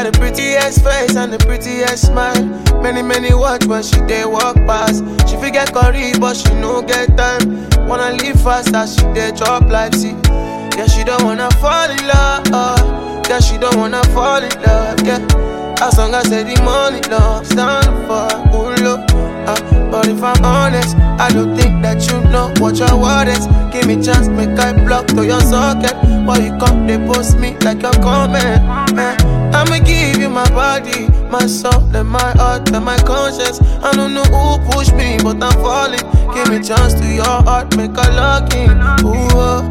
got the prettiest face and the prettiest smile. Many watch when she dey walk past. She forget curry but she no get time. Wanna live fast as she dey chop life, see. Yeah, she don't wanna fall in love. Yeah, she don't wanna fall in love, yeah. As long as I the money long, stand for look. But if I'm honest, I don't think that you know what your word is. Give me chance, make I block to your socket. Why you come, they post me like you're coming, man. I'ma give you my body, my soul, and my heart, and my conscience. I don't know who pushed me, but I'm falling. Give me chance to your heart, make a lock in. Ooh,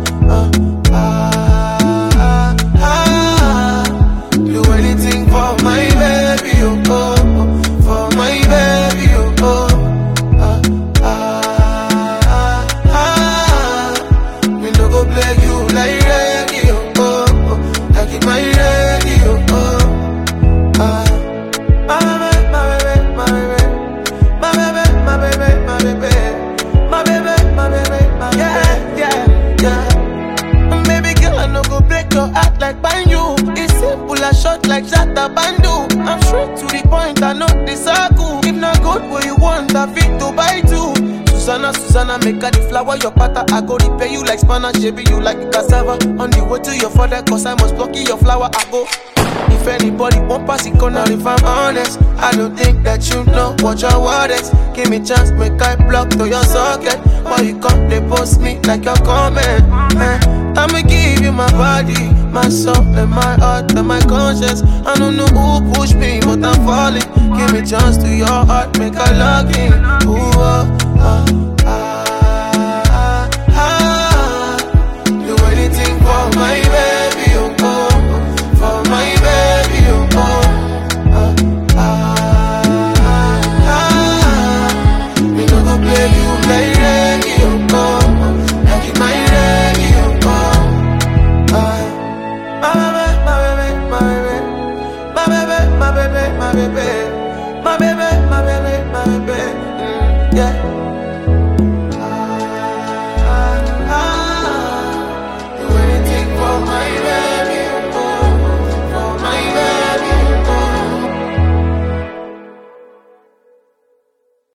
do anything for my baby, oh, for my baby, oh. Me no go play you like radio, oh, like in my radio, oh. My baby, my baby, my baby, my baby, my baby, my baby, my baby, my baby, my baby, yeah. Baby girl, I no go break your heart like banjo. It's simple as short like Shatta Bandu. I'm straight to the point, I know the circle. If not good what you want, I fit to buy too. Susanna, make her the flower your pattern. I go repay you like Spanish, baby, you like the cassava. On the way to your father, cause I must pluck your flower, I go. If anybody won't pass it corner, if I'm honest, I don't think that you know what your word is. Give me chance, make I block to your socket. Why you come, they post me like you're coming, man. I'ma give you my body, my soul, and my heart, and my conscience. I don't know who pushed me, but I'm falling. Give me chance to your heart, make I log in. Ooh, do anything for my baby, oh, for my baby, oh, me no go play you like radio, oh, like in my radio, oh. My baby, my baby, my baby, my baby, my baby, my baby, my baby.